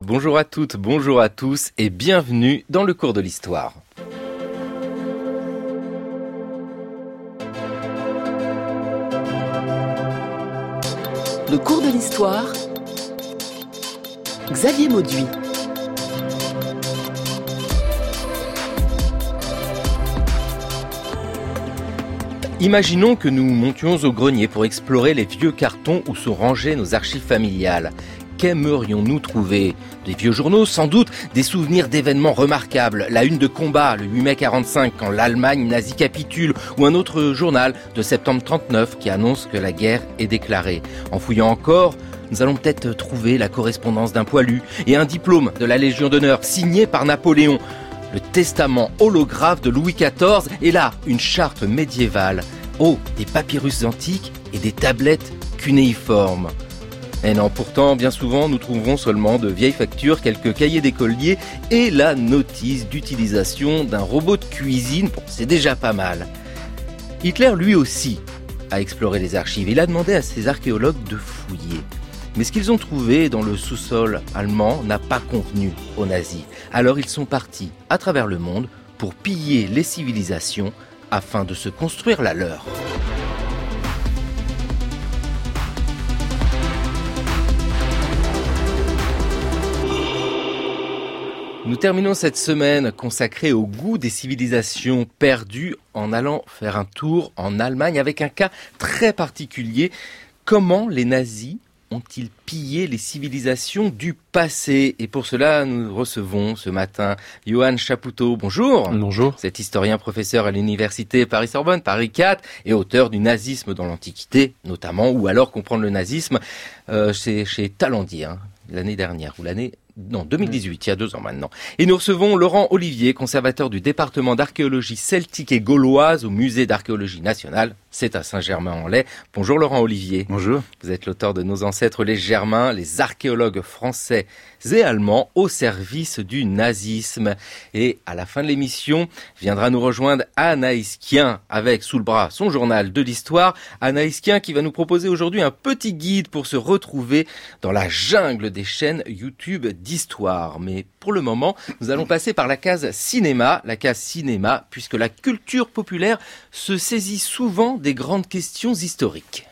Bonjour à toutes, bonjour à tous et bienvenue dans le cours de l'histoire. Le cours de l'histoire, Xavier Mauduit. Imaginons que nous montions au grenier pour explorer les vieux cartons où sont rangées nos archives familiales. Qu'aimerions-nous trouver ? Des vieux journaux, sans doute, des souvenirs d'événements remarquables, la une de combat, le 8 mai 45, quand l'Allemagne nazie capitule, ou un autre journal de septembre 39 qui annonce que la guerre est déclarée. En fouillant encore, nous allons peut-être trouver la correspondance d'un poilu et un diplôme de la Légion d'honneur signé par Napoléon. Le testament holographe de Louis XIV et là, une charte médiévale. Oh, des papyrus antiques et des tablettes cunéiformes. Et non, pourtant, bien souvent, nous trouverons seulement de vieilles factures, quelques cahiers d'écoliers et la notice d'utilisation d'un robot de cuisine. Bon, c'est déjà pas mal. Hitler, lui aussi, a exploré les archives. Il a demandé à ses archéologues de fouiller. Mais ce qu'ils ont trouvé dans le sous-sol allemand n'a pas convenu aux nazis. Alors ils sont partis à travers le monde pour piller les civilisations afin de se construire la leur. Nous terminons cette semaine consacrée au goût des civilisations perdues en allant faire un tour en Allemagne avec un cas très particulier. Comment les nazis ont-ils pillé les civilisations du passé ? Et pour cela, nous recevons ce matin Johann Chapoutot. Bonjour. Bonjour. Vous êtes historien professeur à l'université Paris-Sorbonne, Paris 4, et auteur du nazisme dans l'Antiquité, notamment, ou alors comprendre le nazisme, c'est chez Talandier, l'année dernière, ou 2018, il y a 2 ans maintenant. Et nous recevons Laurent Olivier, conservateur du département d'archéologie celtique et gauloise au musée d'archéologie nationale. C'est à Saint-Germain-en-Laye. Bonjour Laurent Olivier. Bonjour. Vous êtes l'auteur de Nos ancêtres les Germains, les archéologues français et allemands au service du nazisme. Et à la fin de l'émission, viendra nous rejoindre Anaïs Kien avec sous le bras son journal de l'histoire. Anaïs Kien qui va nous proposer aujourd'hui un petit guide pour se retrouver dans la jungle des chaînes YouTube d'histoire. Mais pour le moment, nous allons passer par la case cinéma, puisque la culture populaire se saisit souvent des grandes questions historiques.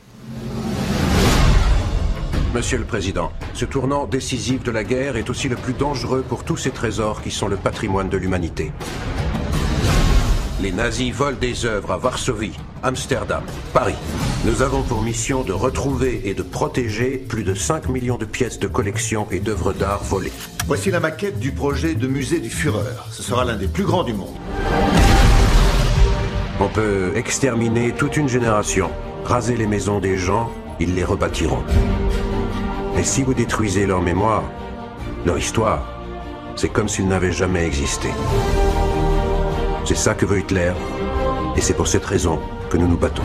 Monsieur le Président, ce tournant décisif de la guerre est aussi le plus dangereux pour tous ces trésors qui sont le patrimoine de l'humanité. Les nazis volent des œuvres à Varsovie, Amsterdam, Paris. Nous avons pour mission de retrouver et de protéger plus de 5 millions de pièces de collection et d'œuvres d'art volées. Voici la maquette du projet de musée du Führer. Ce sera l'un des plus grands du monde. On peut exterminer toute une génération, raser les maisons des gens, ils les rebâtiront. Mais si vous détruisez leur mémoire, leur histoire, c'est comme s'ils n'avaient jamais existé. C'est ça que veut Hitler, et c'est pour cette raison que nous nous battons.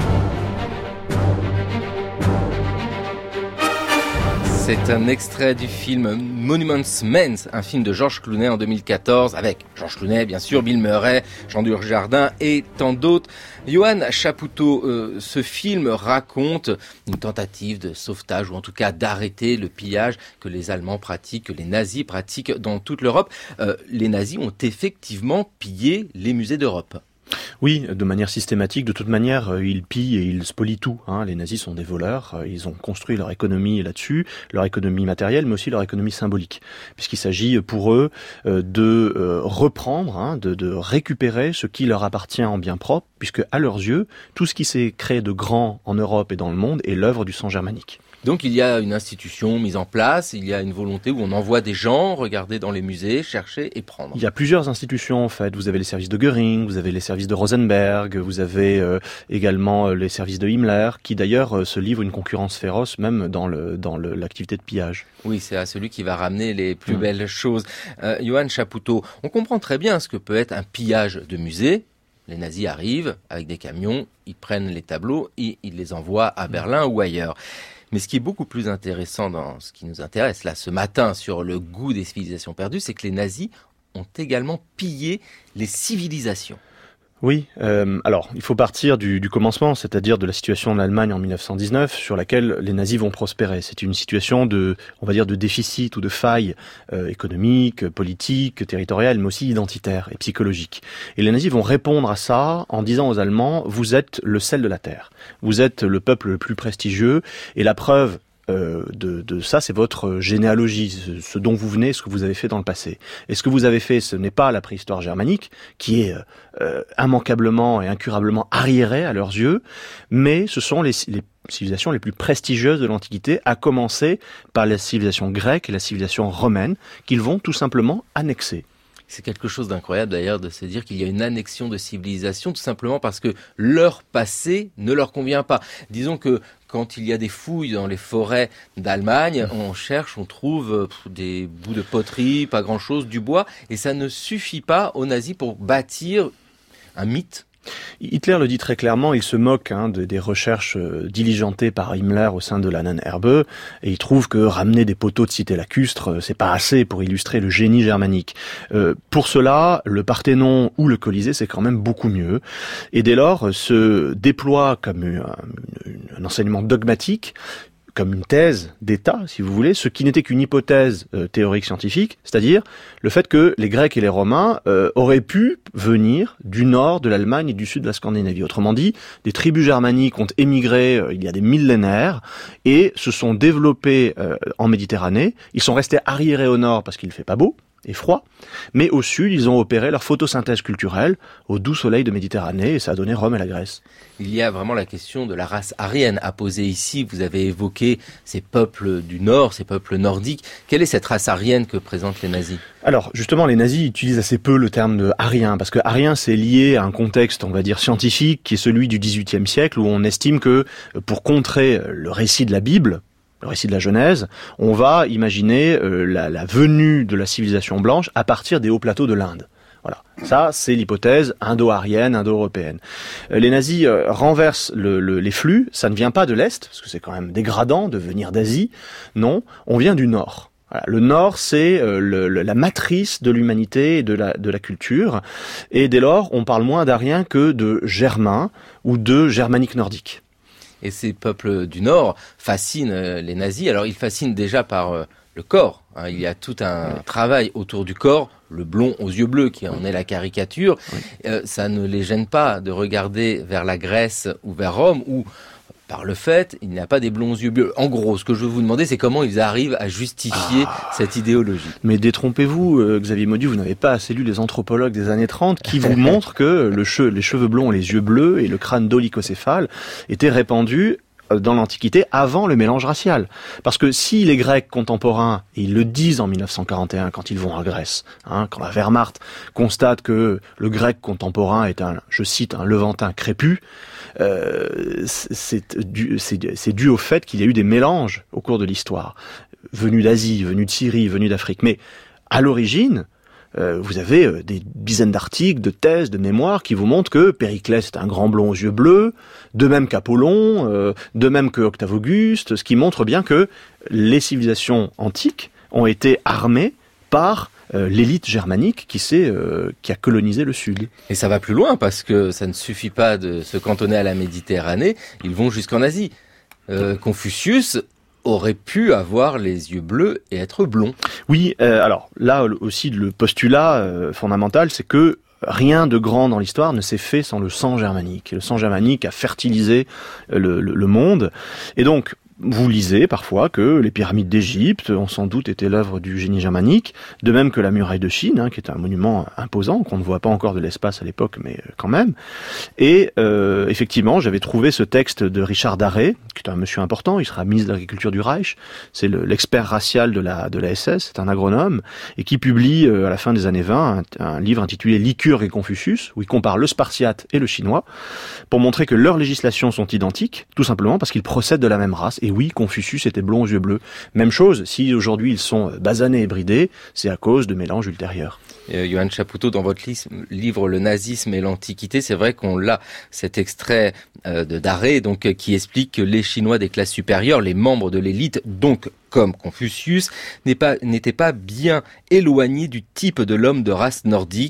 C'est un extrait du film Monuments Men, un film de Georges Clooney en 2014, avec Georges Clooney, bien sûr, Bill Murray, Jean Dujardin et tant d'autres. Johann Chapoutot, ce film raconte une tentative de sauvetage, ou en tout cas d'arrêter le pillage que les Allemands pratiquent, que les nazis pratiquent dans toute l'Europe. Les nazis ont effectivement pillé les musées d'Europe. Oui, de manière systématique. De toute manière, ils pillent et ils spolient tout. Les nazis sont des voleurs. Ils ont construit leur économie là-dessus, leur économie matérielle, mais aussi leur économie symbolique. Puisqu'il s'agit pour eux de reprendre, de récupérer ce qui leur appartient en bien propre, puisque à leurs yeux, tout ce qui s'est créé de grand en Europe et dans le monde est l'œuvre du sang germanique. Donc il y a une institution mise en place, il y a une volonté où on envoie des gens regarder dans les musées, chercher et prendre. Il y a plusieurs institutions en fait. Vous avez les services de Göring, vous avez les services de Rosenberg, vous avez également les services de Himmler, qui d'ailleurs se livrent une concurrence féroce même dans l'activité de pillage. Oui, c'est à celui qui va ramener les plus belles choses. Johann Chapoutot, on comprend très bien ce que peut être un pillage de musée. Les nazis arrivent avec des camions, ils prennent les tableaux et ils les envoient à Berlin ou ailleurs. Mais ce qui est beaucoup plus intéressant dans ce qui nous intéresse là ce matin sur le goût des civilisations perdues, c'est que les nazis ont également pillé les civilisations. Oui, alors il faut partir du commencement, c'est-à-dire de la situation de l'Allemagne en 1919, sur laquelle les nazis vont prospérer. C'est une situation de déficit ou de faille économique, politique, territoriale, mais aussi identitaire et psychologique. Et les nazis vont répondre à ça en disant aux Allemands, vous êtes le sel de la terre, vous êtes le peuple le plus prestigieux, et la preuve de ça, c'est votre généalogie, ce dont vous venez, ce que vous avez fait dans le passé. Et ce que vous avez fait, ce n'est pas la préhistoire germanique, qui est immanquablement et incurablement arriérée à leurs yeux, mais ce sont les civilisations les plus prestigieuses de l'Antiquité, à commencer par la civilisation grecque et la civilisation romaine, qu'ils vont tout simplement annexer. C'est quelque chose d'incroyable d'ailleurs de se dire qu'il y a une annexion de civilisation tout simplement parce que leur passé ne leur convient pas. Disons que quand il y a des fouilles dans les forêts d'Allemagne, on cherche, on trouve des bouts de poterie, pas grand-chose, du bois, et ça ne suffit pas aux nazis pour bâtir un mythe. Hitler le dit très clairement, il se moque des recherches diligentées par Himmler au sein de l'Annenherbe, et il trouve que ramener des poteaux de cité lacustre, c'est pas assez pour illustrer le génie germanique. Pour cela, le Parthénon ou le Colisée, c'est quand même beaucoup mieux. Et dès lors, se déploie comme un enseignement dogmatique, comme une thèse d'État, si vous voulez, ce qui n'était qu'une hypothèse théorique scientifique, c'est-à-dire le fait que les Grecs et les Romains auraient pu venir du nord de l'Allemagne et du sud de la Scandinavie. Autrement dit, des tribus germaniques ont émigré il y a des millénaires et se sont développés en Méditerranée. Ils sont restés arriérés au nord parce qu'il ne fait pas beau et froid, mais au sud, ils ont opéré leur photosynthèse culturelle au doux soleil de Méditerranée, et ça a donné Rome et la Grèce. Il y a vraiment la question de la race aryenne à poser ici. Vous avez évoqué ces peuples du Nord, ces peuples nordiques. Quelle est cette race aryenne que présentent les nazis ? Alors, justement, les nazis utilisent assez peu le terme de aryen, parce que aryen, c'est lié à un contexte, on va dire, scientifique, qui est celui du XVIIIe siècle, où on estime que, pour contrer le récit de la Bible, le récit de la Genèse, on va imaginer la venue de la civilisation blanche à partir des hauts plateaux de l'Inde. Voilà, ça c'est l'hypothèse indo-aryenne, indo-européenne. Les nazis renversent les flux, ça ne vient pas de l'Est, parce que c'est quand même dégradant de venir d'Asie, non, on vient du Nord. Voilà, le Nord, c'est la matrice de l'humanité et de la culture, et dès lors, on parle moins d'Aryens que de Germains ou de germaniques nordiques. Et ces peuples du Nord fascinent les nazis. Alors, ils fascinent déjà par le corps. Il y a tout un travail autour du corps, le blond aux yeux bleus, qui en est la caricature. Oui. Ça ne les gêne pas de regarder vers la Grèce ou vers Rome, où, par le fait, il n'y a pas des blonds aux yeux bleus. En gros, ce que je veux vous demander, c'est comment ils arrivent à justifier cette idéologie. Mais détrompez-vous, Xavier Mauduit, vous n'avez pas assez lu les anthropologues des années 30 qui vous montrent que les cheveux blonds et les yeux bleus et le crâne dolicocéphale étaient répandus dans l'Antiquité avant le mélange racial. Parce que si les Grecs contemporains, et ils le disent en 1941 quand ils vont en Grèce, quand la Wehrmacht constate que le grec contemporain est je cite, un levantin crépu, c'est dû au fait qu'il y a eu des mélanges au cours de l'histoire, venus d'Asie, venus de Syrie, venus d'Afrique. Mais à l'origine, vous avez des dizaines d'articles, de thèses, de mémoires qui vous montrent que Périclès est un grand blond aux yeux bleus, de même qu'Apollon, de même que Octave Auguste, ce qui montre bien que les civilisations antiques ont été armées par l'élite germanique qui a colonisé le Sud. Et ça va plus loin parce que ça ne suffit pas de se cantonner à la Méditerranée, ils vont jusqu'en Asie. Confucius aurait pu avoir les yeux bleus et être blond. Oui, alors là aussi le postulat fondamental, c'est que rien de grand dans l'histoire ne s'est fait sans le sang germanique. Le sang germanique a fertilisé le monde, et donc vous lisez parfois que les pyramides d'Égypte ont sans doute été l'œuvre du génie germanique, de même que la muraille de Chine, qui est un monument imposant, qu'on ne voit pas encore de l'espace à l'époque, mais quand même. Et effectivement, j'avais trouvé ce texte de Richard Darré, qui est un monsieur important, il sera ministre de l'Agriculture du Reich, c'est l'expert racial de la SS, c'est un agronome, et qui publie à la fin des années 20 un livre intitulé Lycurgue et Confucius, où il compare le spartiate et le chinois, pour montrer que leurs législations sont identiques, tout simplement parce qu'ils procèdent de la même race. Et oui, Confucius était blond aux yeux bleus. Même chose, si aujourd'hui ils sont basanés et bridés, c'est à cause de mélanges ultérieurs. Johan Chapoutot, dans votre livre Le nazisme et l'Antiquité, c'est vrai qu'on l'a, cet extrait de Darré, donc, qui explique que les Chinois des classes supérieures, les membres de l'élite, donc comme Confucius, n'étaient pas bien éloignés du type de l'homme de race nordique.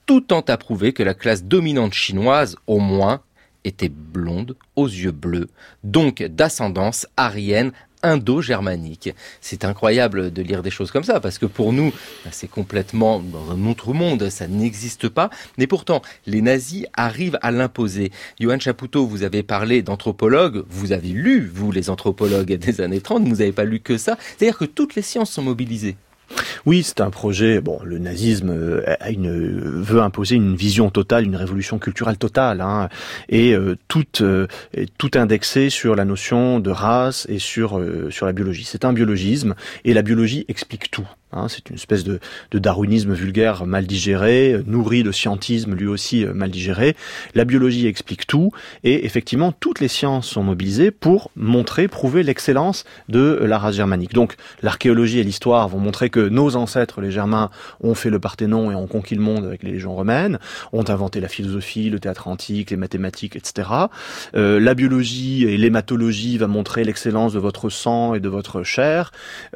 tout tend à prouver que la classe dominante chinoise, au moins, était blonde, aux yeux bleus, donc d'ascendance aryenne, indo-germanique. C'est incroyable de lire des choses comme ça, parce que pour nous, c'est complètement dans un autre monde, ça n'existe pas. Mais pourtant, les nazis arrivent à l'imposer. Johann Chapoutot, vous avez parlé d'anthropologues, vous avez lu, vous, les anthropologues des années 30, vous n'avez pas lu que ça. C'est-à-dire que toutes les sciences sont mobilisées. Oui, c'est un projet. Bon, le nazisme veut imposer une vision totale, une révolution culturelle totale, hein, et tout indexé sur la notion de race et sur la biologie. C'est un biologisme, et la biologie explique tout. C'est une espèce de darwinisme vulgaire mal digéré, nourri de scientisme lui aussi mal digéré. La biologie explique tout, et effectivement, toutes les sciences sont mobilisées pour prouver l'excellence de la race germanique. Donc, l'archéologie et l'histoire vont montrer que nos ancêtres, les Germains, ont fait le Parthénon et ont conquis le monde avec les légions romaines, ont inventé la philosophie, le théâtre antique, les mathématiques, etc. La biologie et l'hématologie va montrer l'excellence de votre sang et de votre chair.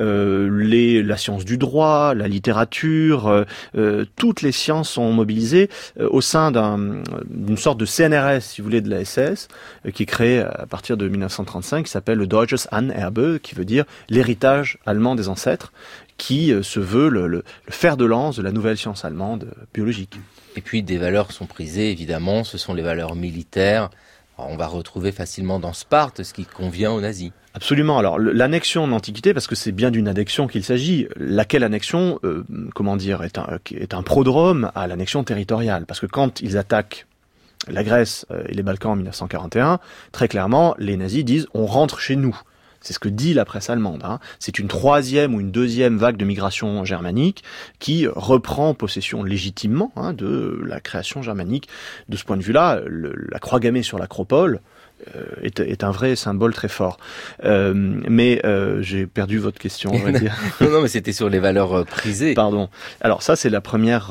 La science du droit, la littérature, toutes les sciences sont mobilisées au sein d'une sorte de CNRS, si vous voulez, de la SS, qui est créé à partir de 1935, qui s'appelle le Deutsches Anerbe, qui veut dire l'héritage allemand des ancêtres, qui se veut le fer de lance de la nouvelle science allemande biologique. Et puis des valeurs sont prisées, évidemment, ce sont les valeurs militaires. Alors, on va retrouver facilement dans Sparte ce qui convient aux nazis. Absolument. Alors l'annexion de l'Antiquité, parce que c'est bien d'une annexion qu'il s'agit, laquelle annexion, est un prodrome à l'annexion territoriale. Parce que quand ils attaquent la Grèce et les Balkans en 1941, très clairement, les nazis disent « on rentre chez nous ». C'est ce que dit la presse allemande. C'est une troisième ou une deuxième vague de migration germanique qui reprend possession légitimement de la création germanique. De ce point de vue-là, la croix gammée sur l'acropole est un vrai symbole très fort. Mais j'ai perdu votre question, on va dire. Non, mais c'était sur les valeurs prisées. Pardon. Alors ça, c'est la première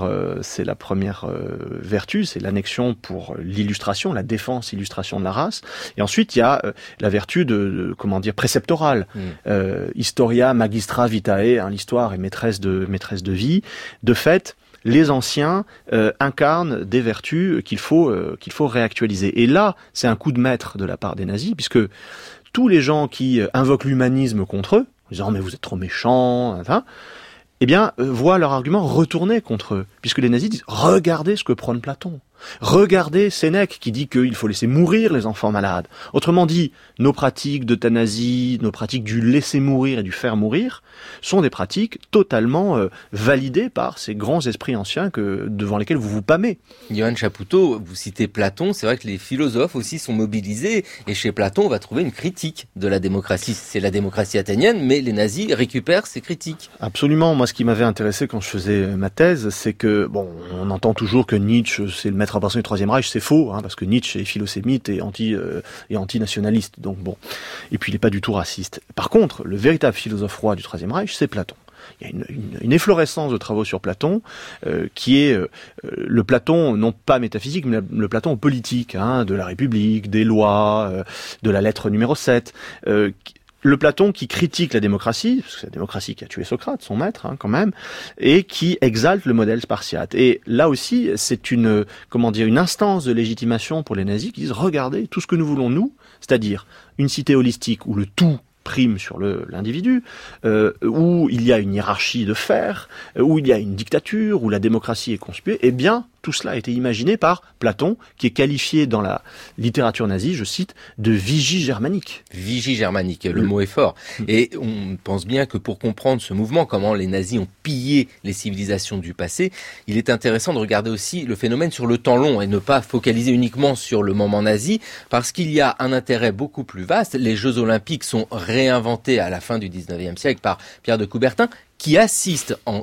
vertu, c'est l'annexion pour l'illustration, la défense, illustration de la race. Et ensuite, il y a la vertu préceptorale. Historia magistra vitae, l'histoire est maîtresse de vie. De fait, les anciens incarnent des vertus qu'il faut réactualiser. Et là, c'est un coup de maître de la part des nazis, puisque tous les gens qui invoquent l'humanisme contre eux, en disant « mais vous êtes trop méchants », voient leur argument retourner contre eux, puisque les nazis disent « regardez ce que prône Platon ». Regardez Sénèque qui dit qu'il faut laisser mourir les enfants malades. Autrement dit, nos pratiques d'euthanasie, nos pratiques du laisser mourir et du faire mourir sont des pratiques totalement validées par ces grands esprits anciens devant lesquels vous vous pâmez. Johann Chapoutot, vous citez Platon, c'est vrai que les philosophes aussi sont mobilisés, et chez Platon on va trouver une critique de la démocratie. C'est la démocratie athénienne, mais les nazis récupèrent ces critiques. Absolument. Moi, ce qui m'avait intéressé quand je faisais ma thèse, c'est que, on entend toujours que Nietzsche, c'est le maître à penser du Troisième Reich, c'est faux, parce que Nietzsche est philo-sémite et anti-nationaliste, donc bon. Et puis il n'est pas du tout raciste. Par contre, le véritable philosophe roi du Troisième Reich, c'est Platon. Il y a une efflorescence de travaux sur Platon, qui est le Platon, non pas métaphysique, mais le Platon politique, de la République, des lois, de la lettre numéro 7, le Platon qui critique la démocratie, parce que c'est la démocratie qui a tué Socrate, son maître, quand même, et qui exalte le modèle spartiate. Et là aussi, c'est une instance de légitimation pour les nazis qui disent « regardez, tout ce que nous voulons, nous, c'est-à-dire une cité holistique où le tout prime sur l'individu, où il y a une hiérarchie de fer, où il y a une dictature, où la démocratie est conspuée, eh bien, tout cela a été imaginé par Platon, qui est qualifié dans la littérature nazie, je cite, de vigie germanique. Vigie germanique, le mot est fort. Et on pense bien que pour comprendre ce mouvement, comment les nazis ont pillé les civilisations du passé, il est intéressant de regarder aussi le phénomène sur le temps long et ne pas focaliser uniquement sur le moment nazi, parce qu'il y a un intérêt beaucoup plus vaste. Les Jeux Olympiques sont réinventés à la fin du 19e siècle par Pierre de Coubertin, qui assiste en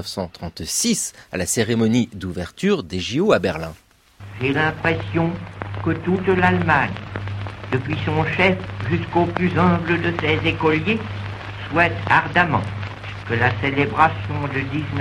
1936 à la cérémonie d'ouverture des JO à Berlin. J'ai l'impression que toute l'Allemagne, depuis son chef jusqu'au plus humble de ses écoliers, souhaite ardemment que la célébration de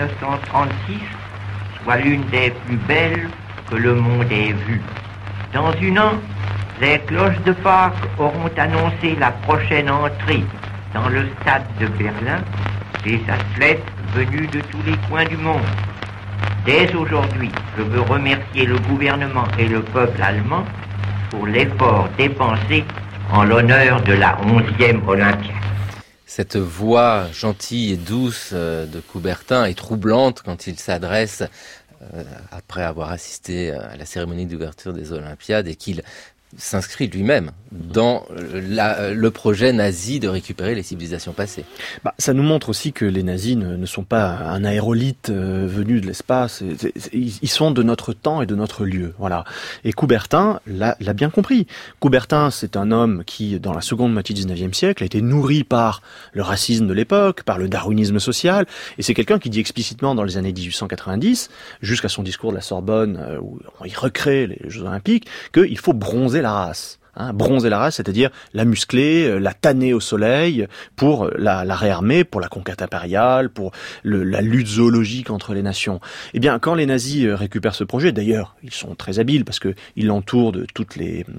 1936 soit l'une des plus belles que le monde ait vues. Dans 1 an, les cloches de Pâques auront annoncé la prochaine entrée dans le stade de Berlin des athlètes venus de tous les coins du monde. Dès aujourd'hui, je veux remercier le gouvernement et le peuple allemand pour l'effort dépensé en l'honneur de la 11e Olympiade. Cette voix gentille et douce de Coubertin est troublante quand il s'adresse, après avoir assisté à la cérémonie d'ouverture des Olympiades, et qu'il s'inscrit lui-même dans le projet nazi de récupérer les civilisations passées. Ça nous montre aussi que les nazis ne sont pas un aérolithe venu de l'espace. Ils sont de notre temps et de notre lieu. Voilà. Et Coubertin l'a bien compris. Coubertin, c'est un homme qui, dans la seconde moitié du 19e siècle, a été nourri par le racisme de l'époque, par le darwinisme social. Et c'est quelqu'un qui dit explicitement dans les années 1890, jusqu'à son discours de la Sorbonne, où il recrée les Jeux Olympiques, qu'il faut bronzer la race. Bronzer la race, c'est-à-dire la muscler, la tanner au soleil pour la réarmer, pour la conquête impériale, pour la lutte zoologique entre les nations. Eh bien, quand les nazis récupèrent ce projet, d'ailleurs, ils sont très habiles parce que ils l'entourent de toutes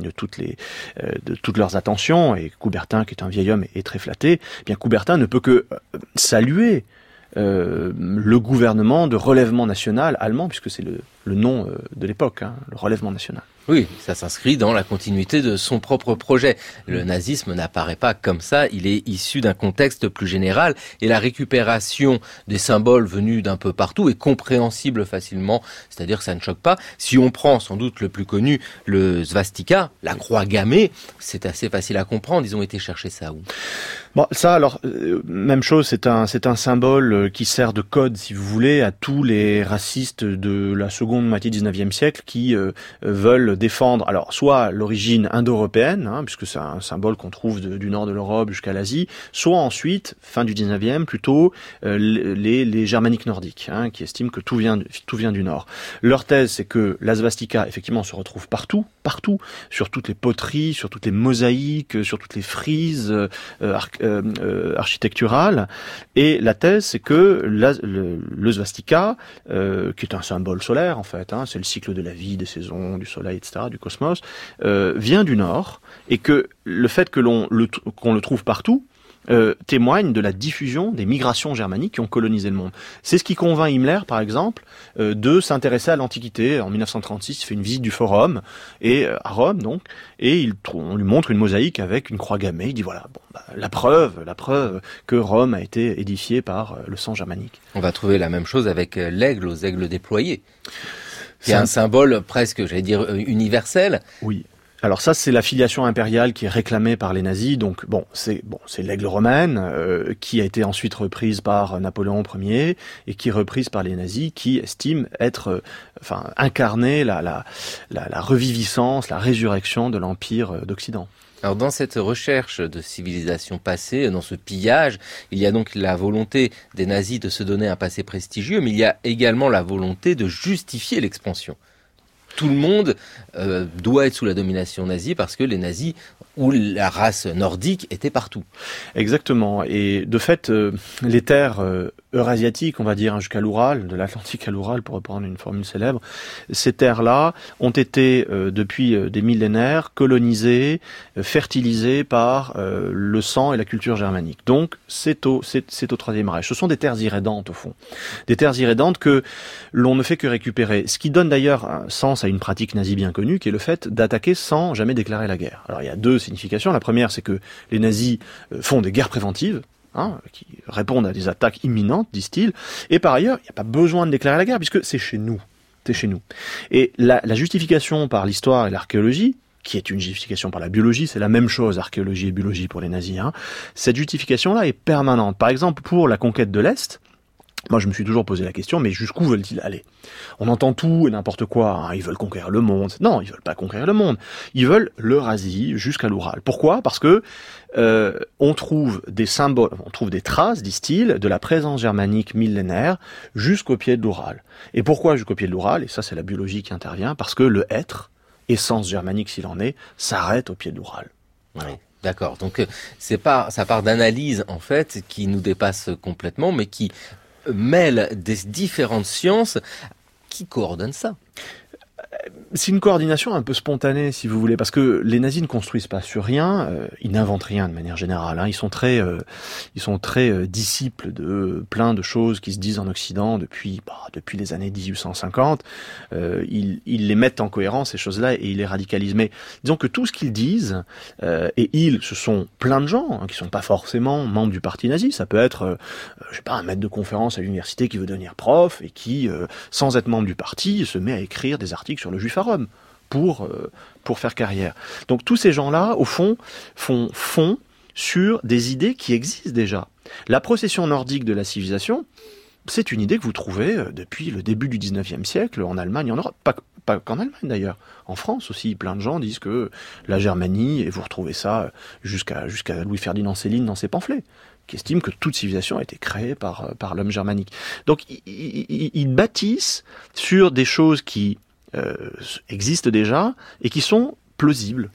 leurs attentions, et Coubertin, qui est un vieil homme, est très flatté. Eh bien, Coubertin ne peut que saluer le gouvernement de relèvement national allemand, puisque c'est le nom de l'époque, le relèvement national. Oui, ça s'inscrit dans la continuité de son propre projet. Le nazisme n'apparaît pas comme ça, il est issu d'un contexte plus général, et la récupération des symboles venus d'un peu partout est compréhensible facilement, c'est-à-dire que ça ne choque pas. Si on prend sans doute le plus connu, le svastika, la croix gammée, c'est assez facile à comprendre. Ils ont été chercher ça où ? Bon, ça, alors, même chose, c'est un symbole qui sert de code, si vous voulez, à tous les racistes de la seconde moitié du 19e siècle qui veulent défendre, alors, soit l'origine indo-européenne, puisque c'est un symbole qu'on trouve du nord de l'Europe jusqu'à l'Asie, soit ensuite, fin du 19e, plutôt, les germaniques nordiques, qui estiment que tout vient du nord. Leur thèse, c'est que la svastika, effectivement, se retrouve partout, sur toutes les poteries, sur toutes les mosaïques, sur toutes les frises, architecturale, et la thèse c'est que le svastika, qui est un symbole solaire en fait, c'est le cycle de la vie, des saisons, du soleil, etc., du cosmos, vient du nord, et que le fait qu'on le trouve partout témoigne de la diffusion des migrations germaniques qui ont colonisé le monde. C'est ce qui convainc Himmler, par exemple, de s'intéresser à l'Antiquité. En 1936, il fait une visite du Forum, et à Rome, donc, et on lui montre une mosaïque avec une croix gammée. Il dit voilà, la preuve que Rome a été édifiée par le sang germanique. On va trouver la même chose avec l'aigle, aux aigles déployés. C'est un symbole presque, j'allais dire, universel. Oui. Alors ça, c'est la filiation impériale qui est réclamée par les nazis. Donc c'est l'aigle romaine qui a été ensuite reprise par Napoléon Ier et qui est reprise par les nazis, qui estiment incarner la reviviscence, la résurrection de l'Empire d'Occident. Alors dans cette recherche de civilisation passée, dans ce pillage, il y a donc la volonté des nazis de se donner un passé prestigieux, mais il y a également la volonté de justifier l'expansion. Tout le monde doit être sous la domination nazie parce que les nazis ou la race nordique étaient partout. Exactement. Et de fait, les terres eurasiatiques, on va dire, jusqu'à l'Oural, de l'Atlantique à l'Oural, pour reprendre une formule célèbre, ces terres-là ont été, depuis des millénaires, colonisées, fertilisées par le sang et la culture germanique. Donc, c'est au Troisième Reich. Ce sont des terres irrédentes, au fond. Des terres irrédentes que l'on ne fait que récupérer. Ce qui donne d'ailleurs un sens à une pratique nazie bien connue, qui est le fait d'attaquer sans jamais déclarer la guerre. Alors, il y a deux significations. La première, c'est que les nazis font des guerres préventives, qui répondent à des attaques imminentes, disent-ils. Et par ailleurs, il n'y a pas besoin de déclarer la guerre, puisque c'est chez nous. C'est chez nous. Et la justification par l'histoire et l'archéologie, qui est une justification par la biologie, c'est la même chose, archéologie et biologie pour les nazis. Cette justification-là est permanente. Par exemple, pour la conquête de l'Est, moi, je me suis toujours posé la question, mais jusqu'où veulent-ils aller ? On entend tout et n'importe quoi. Ils veulent conquérir le monde. Non, ils veulent pas conquérir le monde. Ils veulent l'Eurasie jusqu'à l'Oural. Pourquoi ? Parce que on trouve des symboles, on trouve des traces, disent-ils, de la présence germanique millénaire jusqu'au pied de l'Oural. Et pourquoi jusqu'au pied de l'Oural ? Et ça, c'est la biologie qui intervient, parce que le être, essence germanique s'il en est, s'arrête au pied de l'Oural. Oui. D'accord. Donc ça part d'analyse en fait qui nous dépasse complètement, mais qui mêle des différentes sciences. Qui coordonne ça ? C'est une coordination un peu spontanée, si vous voulez, parce que les nazis ne construisent pas sur rien, ils n'inventent rien de manière générale. Ils sont très disciples de plein de choses qui se disent en Occident depuis les années 1850. Ils les mettent en cohérence, ces choses-là, et ils les radicalisent. Mais disons que tout ce qu'ils disent, et ce sont plein de gens qui sont pas forcément membres du parti nazi. Ça peut être, un maître de conférence à l'université qui veut devenir prof et qui, sans être membre du parti, se met à écrire des articles sur le juif à Rome pour faire carrière. Donc tous ces gens-là, au fond, font sur des idées qui existent déjà. La procession nordique de la civilisation, c'est une idée que vous trouvez depuis le début du 19e siècle en Allemagne, en Europe, pas qu'en Allemagne d'ailleurs. En France aussi, plein de gens disent que la Germanie, et vous retrouvez ça jusqu'à Louis-Ferdinand Céline dans ses pamphlets, qui estime que toute civilisation a été créée par l'homme germanique. Donc ils bâtissent sur des choses qui existent déjà et qui sont plausibles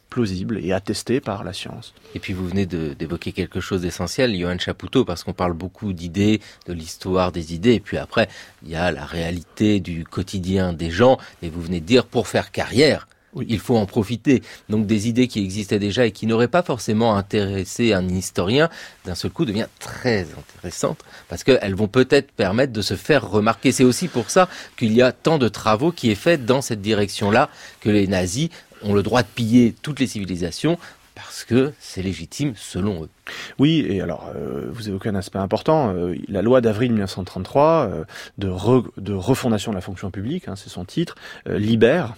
et attestées par la science. Et puis vous venez d'évoquer quelque chose d'essentiel, Johann Chapoutot, parce qu'on parle beaucoup d'idées, de l'histoire des idées, et puis après, il y a la réalité du quotidien des gens, et vous venez de dire, pour faire carrière, oui, il faut en profiter. Donc des idées qui existaient déjà et qui n'auraient pas forcément intéressé un historien, d'un seul coup deviennent très intéressantes parce qu'elles vont peut-être permettre de se faire remarquer. C'est aussi pour ça qu'il y a tant de travaux qui est fait dans cette direction-là, que les nazis ont le droit de piller toutes les civilisations parce que c'est légitime selon eux. Oui, et alors, vous évoquez un aspect important, la loi d'avril 1933, de refondation de la fonction publique, c'est son titre, libère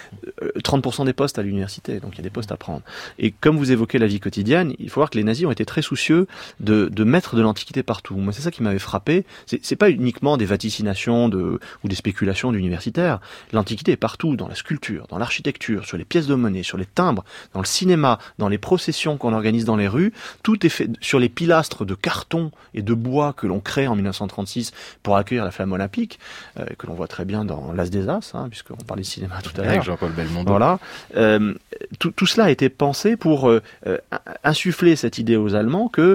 30% des postes à l'université, donc il y a des postes à prendre. Et comme vous évoquez la vie quotidienne, il faut voir que les nazis ont été très soucieux de mettre de l'Antiquité partout. Moi, c'est ça qui m'avait frappé, c'est pas uniquement des vaticinations ou des spéculations d'universitaires. L'Antiquité est partout, dans la sculpture, dans l'architecture, sur les pièces de monnaie, sur les timbres, dans le cinéma, dans les processions qu'on organise dans les rues. Tout est fait sur les pilastres de carton et de bois que l'on crée en 1936 pour accueillir la flamme olympique, que l'on voit très bien dans L'As des As, puisqu'on parlait de cinéma tout à l'heure. Avec Jean-Paul Belmondo. Voilà. Tout cela a été pensé pour insuffler cette idée aux Allemands que,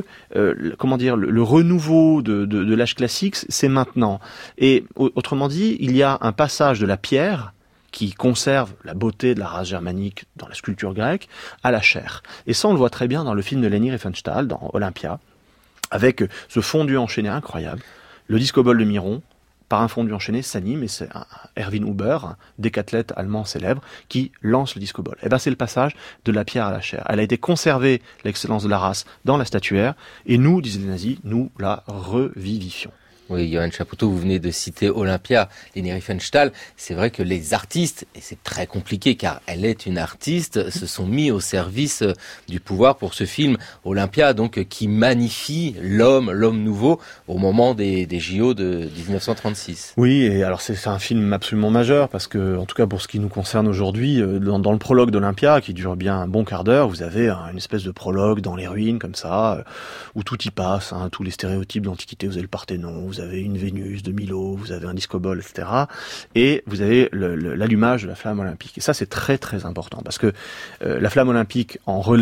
le renouveau de l'âge classique, c'est maintenant. Et autrement dit, il y a un passage de la pierre qui conserve la beauté de la race germanique dans la sculpture grecque, à la chair. Et ça, on le voit très bien dans le film de Leni Riefenstahl, dans Olympia, avec ce fondu enchaîné incroyable, le disco-ball de Miron, par un fondu enchaîné, s'anime, et c'est Erwin Huber, un décathlète allemand célèbre, qui lance le disco-ball. Et c'est le passage de la pierre à la chair. Elle a été conservée, l'excellence de la race, dans la statuaire, et nous, disaient les nazis, nous la revivifions. Oui, Johann Chapoutot, vous venez de citer Olympia, Leni Riefenstahl. C'est vrai que les artistes, et c'est très compliqué car elle est une artiste, se sont mis au service du pouvoir pour ce film Olympia, donc qui magnifie l'homme nouveau au moment des JO de 1936. Oui, et alors c'est un film absolument majeur parce que, en tout cas pour ce qui nous concerne aujourd'hui, dans le prologue d'Olympia, qui dure bien un bon quart d'heure, vous avez une espèce de prologue dans les ruines comme ça, où tout y passe, tous les stéréotypes de l'Antiquité, vous avez le Parthénon, vous avez une Vénus de Milo, vous avez un disco-ball, etc. Et vous avez l'allumage de la flamme olympique. Et ça, c'est très très important parce que la flamme olympique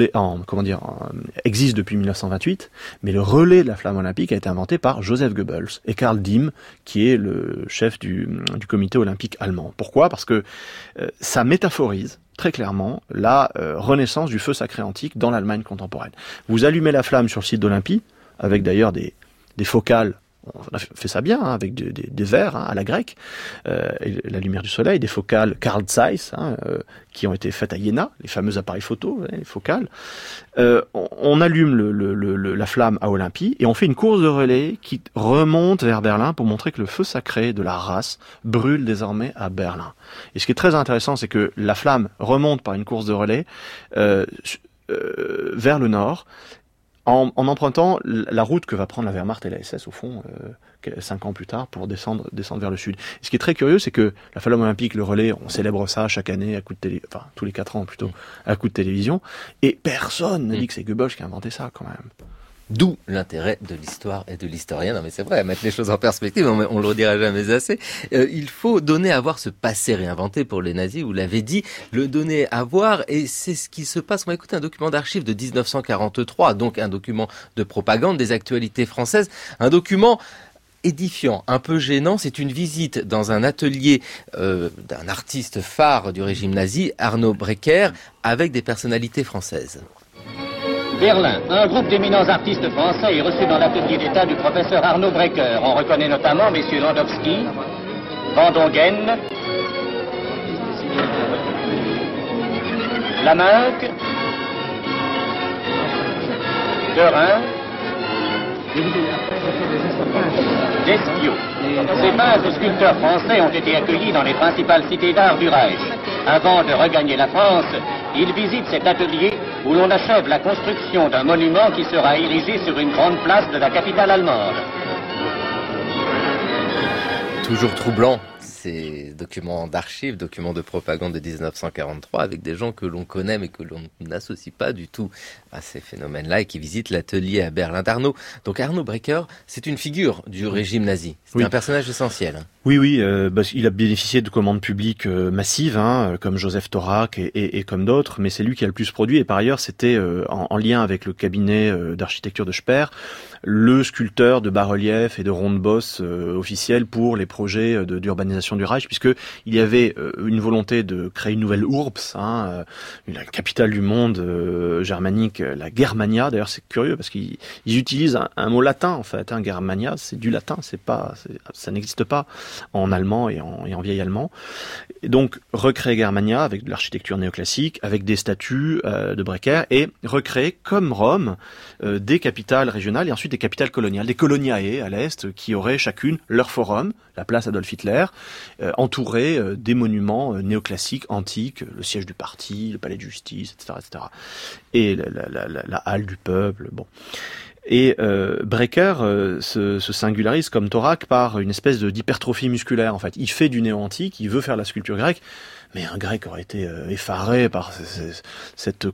existe depuis 1928, mais le relais de la flamme olympique a été inventé par Joseph Goebbels et Karl Diem, qui est le chef du comité olympique allemand. Pourquoi ? Parce que ça métaphorise très clairement la renaissance du feu sacré antique dans l'Allemagne contemporaine. Vous allumez la flamme sur le site d'Olympie, avec d'ailleurs des focales. On a fait ça bien, avec des verres à la grecque, et la lumière du soleil, des focales Carl Zeiss, qui ont été faites à Iéna, les fameux appareils photo, les focales. On allume la flamme à Olympie et on fait une course de relais qui remonte vers Berlin pour montrer que le feu sacré de la race brûle désormais à Berlin. Et ce qui est très intéressant, c'est que la flamme remonte par une course de relais vers le nord, en empruntant la route que va prendre la Wehrmacht et la SS, au fond, 5 ans plus tard, pour descendre vers le sud. Et ce qui est très curieux, c'est que la flamme olympique, le relais, on célèbre ça chaque année tous les 4 ans plutôt, à coup de télévision, et personne ne dit que c'est Goebbels qui a inventé ça, quand même. D'où l'intérêt de l'histoire et de l'historien. Non mais c'est vrai, mettre les choses en perspective, on le redira jamais assez. Il faut donner à voir ce passé réinventé pour les nazis, vous l'avez dit, le donner à voir, et c'est ce qui se passe. On va écouter un document d'archives de 1943, donc un document de propagande des actualités françaises, un document édifiant, un peu gênant. C'est une visite dans un atelier d'un artiste phare du régime nazi, Arno Breker, avec des personnalités françaises. Berlin, un groupe d'éminents artistes français est reçu dans l'atelier d'État du professeur Arno Breker. On reconnaît notamment messieurs Landowski, Van Dongen, Lamarck, Derain, Desquiaux. Ces 15 sculpteurs français ont été accueillis dans les principales cités d'art du Reich. Avant de regagner la France, ils visitent cet atelier où l'on achève la construction d'un monument qui sera érigé sur une grande place de la capitale allemande. Toujours troublant, ces documents d'archives, documents de propagande de 1943, avec des gens que l'on connaît mais que l'on n'associe pas du tout à ces phénomènes-là et qui visitent l'atelier à Berlin d'Arno. Donc Arno Breker, c'est une figure du régime nazi. C'est un personnage essentiel. Oui, il a bénéficié de commandes publiques massives, comme Joseph Thorac et comme d'autres, mais c'est lui qui a le plus produit. Et par ailleurs, c'était en lien avec le cabinet d'architecture de Speer, le sculpteur de bas-reliefs et de ronde-bosse officiel pour les projets d'urbanisation du Reich, puisque il y avait une volonté de créer une nouvelle Urbs, la capitale du monde germanique, la Germania. D'ailleurs, c'est curieux parce qu'ils utilisent un mot latin en fait. Germania, c'est du latin, ça n'existe pas en allemand et en vieil allemand. Et donc, recréer Germania avec de l'architecture néoclassique, avec des statues de Breker, et recréer, comme Rome, des capitales régionales et ensuite des capitales coloniales, des coloniae à l'Est, qui auraient chacune leur forum, la place Adolf Hitler, entouré des monuments néoclassiques, antiques, le siège du parti, le palais de justice, etc. Et la halle du peuple, bon. Et Breker se singularise comme Thorac par une espèce d'hypertrophie musculaire. En fait, il fait du néo-antique, il veut faire la sculpture grecque, mais un grec aurait été effaré par cette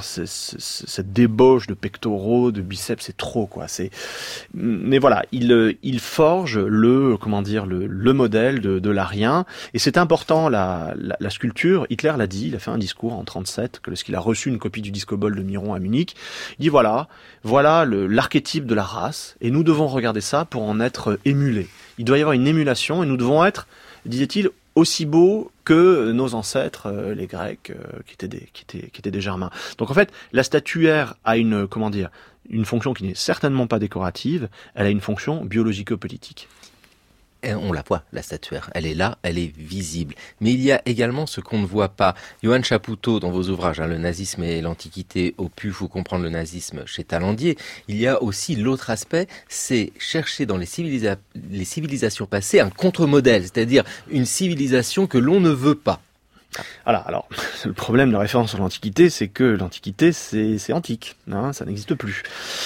débauche de pectoraux, de biceps, c'est trop quoi. Mais voilà, il forge le modèle de l'arien, et c'est important la sculpture. Hitler l'a dit, il a fait un discours en 1937 que lorsqu'il a reçu une copie du disco-ball de Miron à Munich, il dit voilà l'archétype de la race, et nous devons regarder ça pour en être émulés. Il doit y avoir une émulation, et nous devons être, disait-il, aussi beaux que nos ancêtres, les Grecs, qui étaient des Germains. Donc en fait, la statuaire a une fonction qui n'est certainement pas décorative, elle a une fonction biologico-politique. Et on la voit, la statuaire. Elle est là, elle est visible. Mais il y a également ce qu'on ne voit pas. Johann Chapoutot, dans vos ouvrages, Le nazisme et l'Antiquité, Opus ou comprendre le nazisme chez Talandier, il y a aussi l'autre aspect, c'est chercher dans les civilisations passées un contre-modèle, c'est-à-dire une civilisation que l'on ne veut pas. Voilà, alors, le problème de la référence sur l'Antiquité, c'est que l'Antiquité, c'est antique, ça n'existe plus.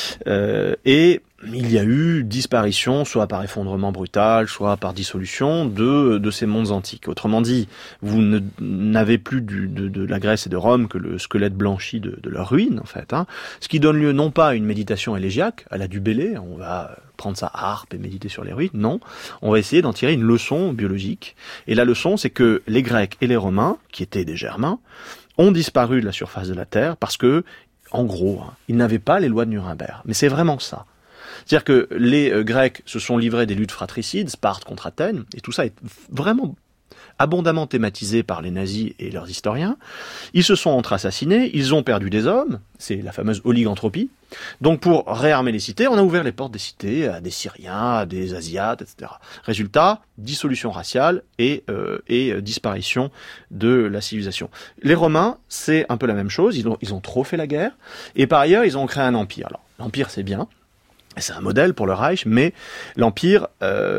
Et il y a eu disparition, soit par effondrement brutal, soit par dissolution de ces mondes antiques. Autrement dit, vous n'avez plus de la Grèce et de Rome que le squelette blanchi de leur ruine, en fait. Ce qui donne lieu non pas à une méditation élégiaque, à la Dubélé, on va prendre sa harpe et méditer sur les ruines, non. On va essayer d'en tirer une leçon biologique. Et la leçon, c'est que les Grecs et les Romains, qui étaient des Germains, ont disparu de la surface de la Terre parce que, en gros, ils n'avaient pas les lois de Nuremberg. Mais c'est vraiment ça. C'est-à-dire que les Grecs se sont livrés des luttes fratricides, Sparte contre Athènes, et tout ça est vraiment abondamment thématisé par les nazis et leurs historiens. Ils se sont entre-assassinés, ils ont perdu des hommes, c'est la fameuse oliganthropie. Donc pour réarmer les cités, on a ouvert les portes des cités à des Syriens, à des Asiates, etc. Résultat, dissolution raciale et disparition de la civilisation. Les Romains, c'est un peu la même chose, ils ont trop fait la guerre, et par ailleurs, ils ont créé un empire. Alors, l'empire, c'est bien, c'est un modèle pour le Reich, mais l'Empire,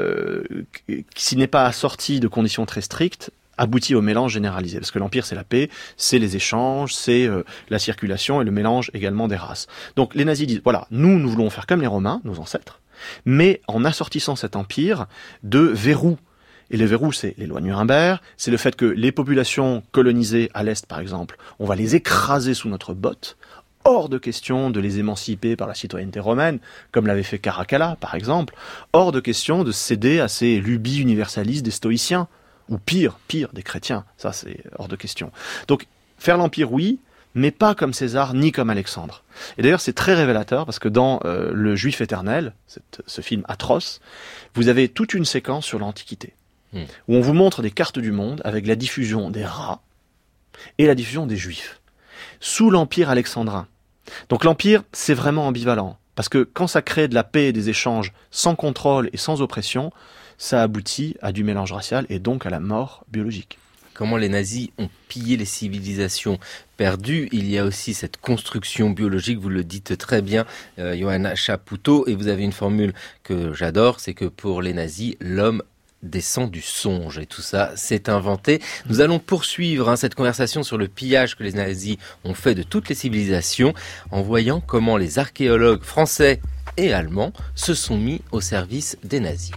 s'il n'est pas assorti de conditions très strictes, aboutit au mélange généralisé. Parce que l'Empire, c'est la paix, c'est les échanges, c'est la circulation et le mélange également des races. Donc les nazis disent, voilà, nous voulons faire comme les Romains, nos ancêtres, mais en assortissant cet empire de verrous. Et les verrous, c'est les lois de Nuremberg, c'est le fait que les populations colonisées à l'Est, par exemple, on va les écraser sous notre botte. Hors de question de les émanciper par la citoyenneté romaine, comme l'avait fait Caracalla, par exemple. Hors de question de céder à ces lubies universalistes des stoïciens, ou pire, des chrétiens. Ça, c'est hors de question. Donc, faire l'empire, oui, mais pas comme César ni comme Alexandre. Et d'ailleurs, c'est très révélateur parce que dans Le Juif éternel, ce film atroce, vous avez toute une séquence sur l'Antiquité, où on vous montre des cartes du monde avec la diffusion des rats et la diffusion des Juifs, sous l'Empire alexandrin. Donc l'Empire, c'est vraiment ambivalent, parce que quand ça crée de la paix et des échanges sans contrôle et sans oppression, ça aboutit à du mélange racial et donc à la mort biologique. Comment les nazis ont pillé les civilisations perdues. Il y a aussi cette construction biologique, vous le dites très bien, Johanna Chapoutot, et vous avez une formule que j'adore, c'est que pour les nazis, l'homme descend du songe, et tout ça, c'est inventé. Nous allons poursuivre cette conversation sur le pillage que les nazis ont fait de toutes les civilisations, en voyant comment les archéologues français et allemands se sont mis au service des nazis.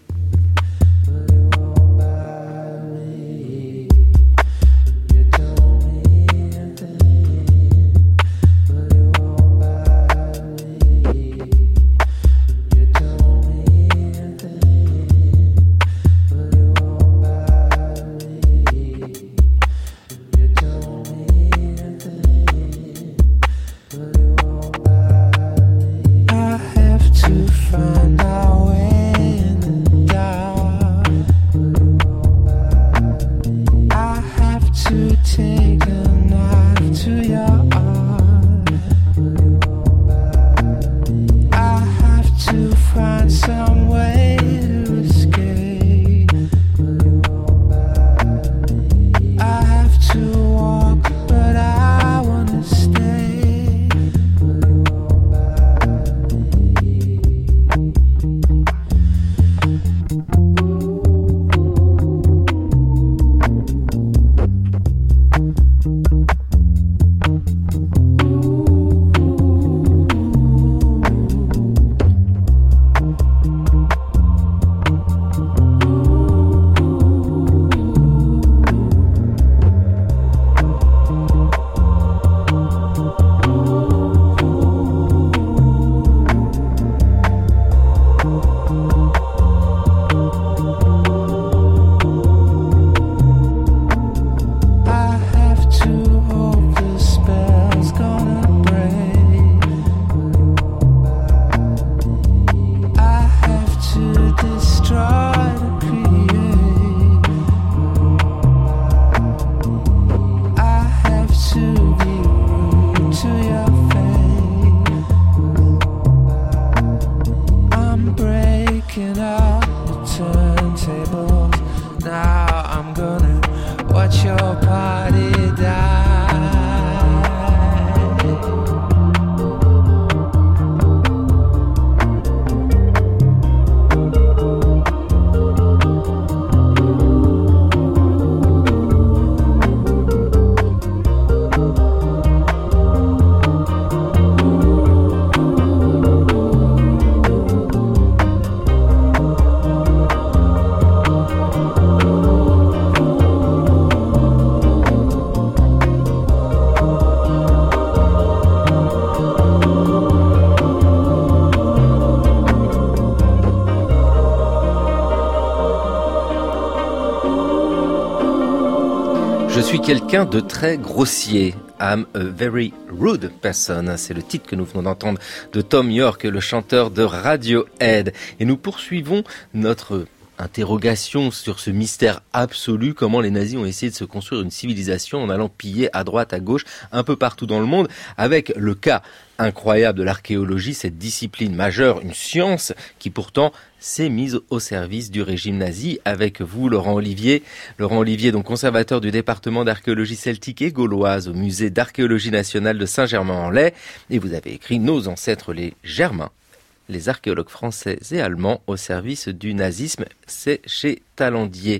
Je suis quelqu'un de très grossier. I'm a very rude person. C'est le titre que nous venons d'entendre de Thom Yorke, le chanteur de Radiohead. Et nous poursuivons notre interrogation sur ce mystère absolu, comment les nazis ont essayé de se construire une civilisation en allant piller à droite, à gauche, un peu partout dans le monde, avec le cas incroyable de l'archéologie, cette discipline majeure, une science qui pourtant s'est mise au service du régime nazi. Avec vous, Laurent Olivier, donc conservateur du département d'archéologie celtique et gauloise au musée d'archéologie nationale de Saint-Germain-en-Laye, et vous avez écrit Nos ancêtres les Germains, les archéologues français et allemands au service du nazisme, c'est chez Talandier.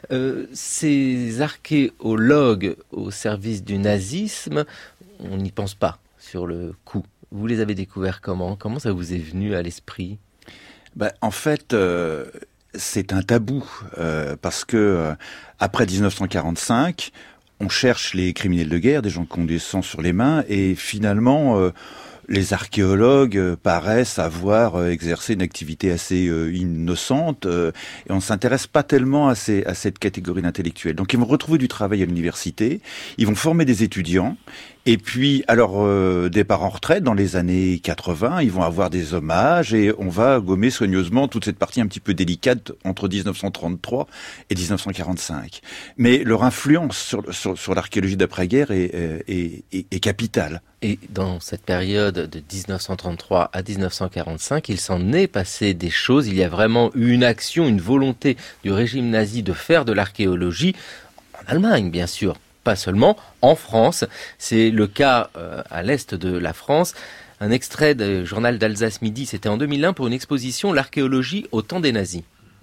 Ces archéologues au service du nazisme, on n'y pense pas sur le coup. Vous les avez découverts comment ? Comment ça vous est venu à l'esprit ? En fait, c'est un tabou, parce que après 1945, on cherche les criminels de guerre, des gens qui ont des sangs sur les mains, et finalement... les archéologues paraissent avoir exercé une activité assez innocente, et on ne s'intéresse pas tellement à cette catégorie d'intellectuels. Donc ils vont retrouver du travail à l'université, ils vont former des étudiants, Et puis, alors, départ en retraite dans les années 80, ils vont avoir des hommages et on va gommer soigneusement toute cette partie un petit peu délicate entre 1933 et 1945. Mais leur influence sur l'archéologie d'après-guerre est capitale. Et dans cette période de 1933 à 1945, il s'en est passé des choses. Il y a vraiment eu une action, une volonté du régime nazi de faire de l'archéologie en Allemagne, bien sûr. Pas seulement, en France. C'est le cas à l'est de la France. Un extrait du journal d'Alsace Midi, c'était en 2001 pour une exposition « L'archéologie au temps des nazis ».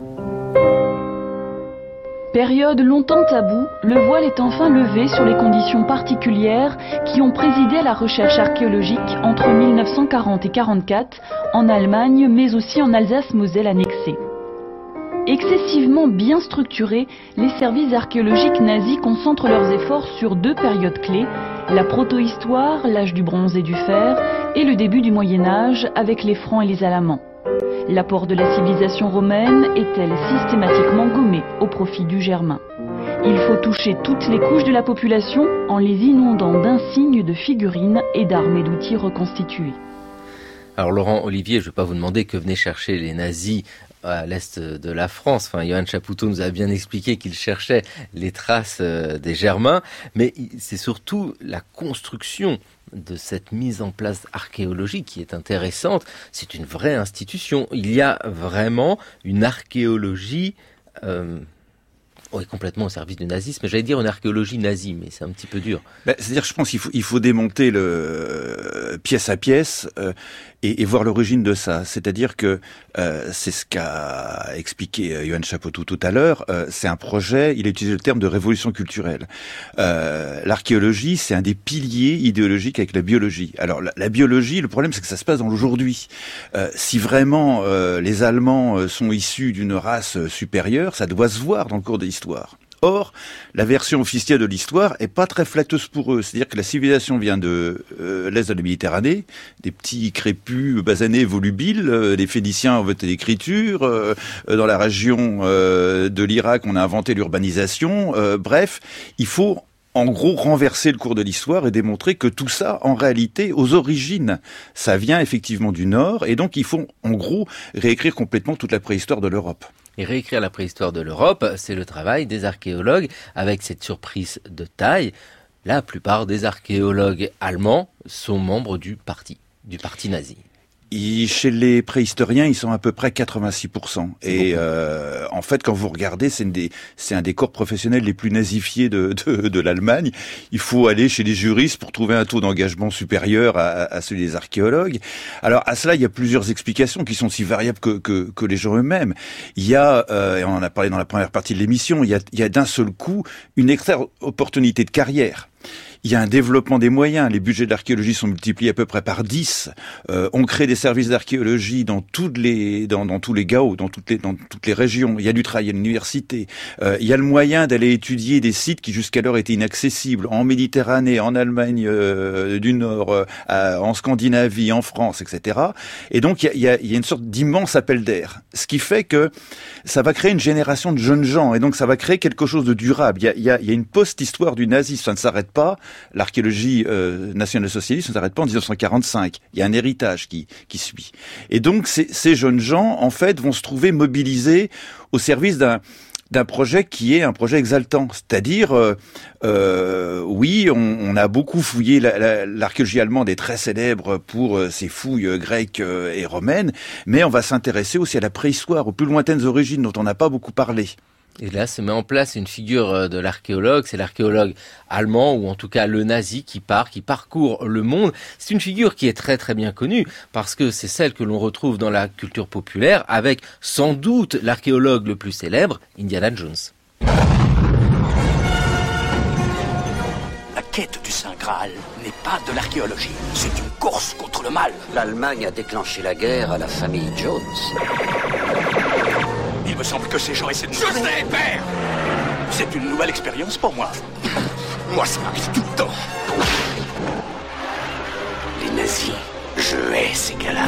Période longtemps taboue, le voile est enfin levé sur les conditions particulières qui ont présidé à la recherche archéologique entre 1940 et 1944 en Allemagne, mais aussi en Alsace-Moselle annexée. Excessivement bien structurés, les services archéologiques nazis concentrent leurs efforts sur 2 périodes clés, la protohistoire, l'âge du bronze et du fer, et le début du Moyen-Âge avec les Francs et les Alamans. L'apport de la civilisation romaine est-elle systématiquement gommée au profit du germain? Il faut toucher toutes les couches de la population en les inondant d'insignes, de figurines et d'armes et d'outils reconstitués. Alors Laurent Olivier, je ne vais pas vous demander que venaient chercher les nazis à l'est de la France. Enfin, Johan Chapoutot nous a bien expliqué qu'il cherchait les traces des Germains, mais c'est surtout la construction de cette mise en place archéologique qui est intéressante. C'est une vraie institution. Il y a vraiment une archéologie complètement au service du nazisme. J'allais dire une archéologie nazie, mais c'est un petit peu dur. C'est-à-dire, je pense qu'il faut démonter pièce à pièce et voir l'origine de ça. C'est-à-dire que c'est ce qu'a expliqué Johan Chapoutot tout à l'heure. C'est un projet, il a utilisé le terme de révolution culturelle. L'archéologie, c'est un des piliers idéologiques avec la biologie. Alors la biologie, le problème, c'est que ça se passe dans l'aujourd'hui. Si vraiment les Allemands sont issus d'une race supérieure, ça doit se voir dans le cours de l'histoire. Or, la version officielle de l'histoire est pas très flatteuse pour eux. C'est-à-dire que la civilisation vient de l'est de la Méditerranée, des petits crépus basanés volubiles, les Phéniciens ont inventé l'écriture, dans la région de l'Irak, on a inventé l'urbanisation. Bref, il faut en gros renverser le cours de l'histoire et démontrer que tout ça, en réalité, aux origines, ça vient effectivement du Nord, et donc il faut en gros réécrire complètement toute la préhistoire de l'Europe. Et réécrire la préhistoire de l'Europe, c'est le travail des archéologues, avec cette surprise de taille. La plupart des archéologues allemands sont membres du parti nazi. Chez les préhistoriens, ils sont à peu près 86%. Et en fait, quand vous regardez, c'est un des corps professionnels les plus nazifiés de l'Allemagne. Il faut aller chez les juristes pour trouver un taux d'engagement supérieur à celui des archéologues. Alors à cela, il y a plusieurs explications qui sont si variables que les gens eux-mêmes. Il y a, et on en a parlé dans la première partie de l'émission, il y a d'un seul coup une extra opportunité de carrière. Il y a un développement des moyens. Les budgets de l'archéologie sont multipliés à peu près par 10. On crée des services d'archéologie dans tous les gaos, dans toutes les régions. Il y a du travail à l'université. Il y a le moyen d'aller étudier des sites qui jusqu'alors étaient inaccessibles en Méditerranée, en Allemagne du Nord, en Scandinavie, en France, etc. Et donc il y a une sorte d'immense appel d'air. Ce qui fait que ça va créer une génération de jeunes gens et donc ça va créer quelque chose de durable. Il y a une post-histoire du nazisme. Ça ne s'arrête pas. L'archéologie nationale-socialiste ne s'arrête pas en 1945. Il y a un héritage qui suit. Et donc, ces jeunes gens, en fait, vont se trouver mobilisés au service d'un projet qui est un projet exaltant. C'est-à-dire, oui, on a beaucoup fouillé, l'archéologie allemande est très célèbre pour ses fouilles grecques et romaines, mais on va s'intéresser aussi à la préhistoire, aux plus lointaines origines dont on n'a pas beaucoup parlé. Et là se met en place une figure de l'archéologue, c'est l'archéologue allemand, ou en tout cas le nazi qui parcourt le monde. C'est une figure qui est très très bien connue, parce que c'est celle que l'on retrouve dans la culture populaire, avec sans doute l'archéologue le plus célèbre, Indiana Jones. La quête du Saint Graal n'est pas de l'archéologie, c'est une course contre le mal. L'Allemagne a déclenché la guerre à la famille Jones. Il me semble que ces gens essaient de... Je sais, père! C'est une nouvelle expérience pour moi. Moi, ça m'arrive tout le temps. Les nazis, je hais ces gars-là.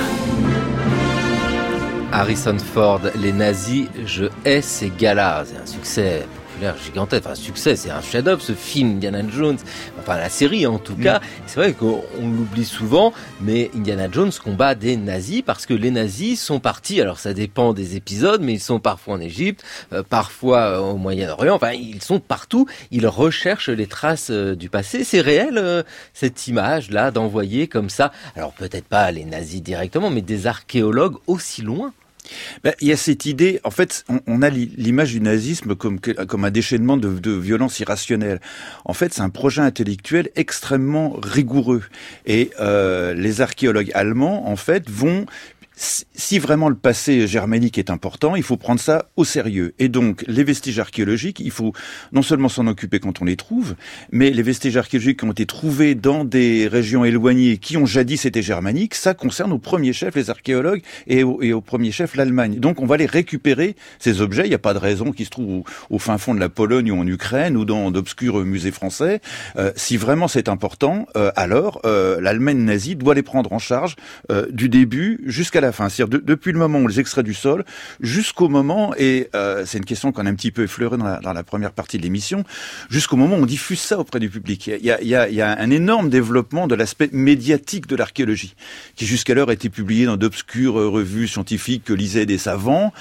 Harrison Ford, les nazis, je hais ces gars-là. C'est un succès l'air gigantesque. Enfin, succès, c'est un chef-d'œuvre, ce film Indiana Jones. Enfin, la série, en tout cas. C'est vrai qu'on l'oublie souvent, mais Indiana Jones combat des nazis parce que les nazis sont partis. Alors, ça dépend des épisodes, mais ils sont parfois en Égypte, parfois au Moyen-Orient. Enfin, ils sont partout. Ils recherchent les traces du passé. C'est réel, cette image-là, d'envoyer comme ça. Alors, peut-être pas les nazis directement, mais des archéologues aussi loin. Il y a cette idée, en fait, on a l'image du nazisme comme un déchaînement de violence irrationnelle. En fait, c'est un projet intellectuel extrêmement rigoureux. Et les archéologues allemands, en fait, vont... Si vraiment le passé germanique est important, il faut prendre ça au sérieux. Et donc, les vestiges archéologiques, il faut non seulement s'en occuper quand on les trouve, mais les vestiges archéologiques qui ont été trouvés dans des régions éloignées qui ont jadis été germaniques, ça concerne au premier chef les archéologues et au premier chef l'Allemagne. Donc, on va les récupérer, ces objets. Il n'y a pas de raison qu'ils se trouvent au fin fond de la Pologne ou en Ukraine ou dans d'obscurs musées français. Si vraiment c'est important, alors l'Allemagne nazie doit les prendre en charge du début jusqu'à la fin. C'est-à-dire depuis le moment où on les extrait du sol jusqu'au moment, et c'est une question qu'on a un petit peu effleurée dans la première partie de l'émission, jusqu'au moment où on diffuse ça auprès du public. Il y a un énorme développement de l'aspect médiatique de l'archéologie, qui jusqu'alors était publié dans d'obscures revues scientifiques que lisaient des savants.